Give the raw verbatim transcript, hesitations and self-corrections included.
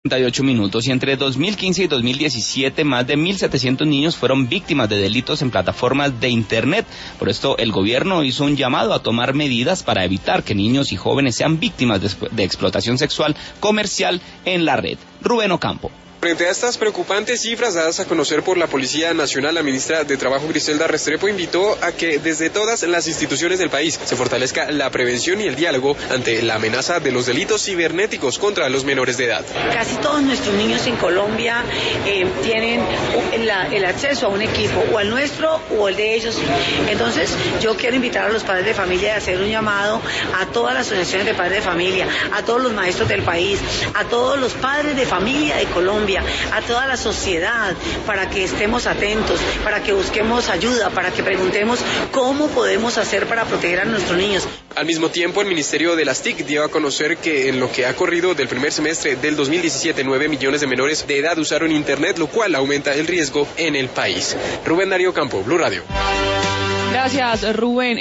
treinta y ocho minutos y entre dos mil quince y dos mil diecisiete más de mil setecientos niños fueron víctimas de delitos en plataformas de internet. Por esto el gobierno hizo un llamado a tomar medidas para evitar que niños y jóvenes sean víctimas de, de explotación sexual comercial en la red. Rubén Ocampo. Frente a estas preocupantes cifras dadas a conocer por la Policía Nacional, la ministra de Trabajo, Griselda Restrepo, invitó a que desde todas las instituciones del país se fortalezca la prevención y el diálogo ante la amenaza de los delitos cibernéticos contra los menores de edad. Casi todos nuestros niños en Colombia eh, tienen la, el acceso a un equipo, o al nuestro o el de ellos. Entonces, yo quiero invitar a los padres de familia a hacer un llamado a todas las asociaciones de padres de familia, a todos los maestros del país, a todos los padres de familia de Colombia, a toda la sociedad, para que estemos atentos, para que busquemos ayuda, para que preguntemos cómo podemos hacer para proteger a nuestros niños. Al mismo tiempo, el Ministerio de las T I C dio a conocer que en lo que ha corrido del primer semestre del dos mil diecisiete, nueve millones de menores de edad usaron Internet, lo cual aumenta el riesgo en el país. Rubén Darío Campo, Blue Radio. Gracias, Rubén.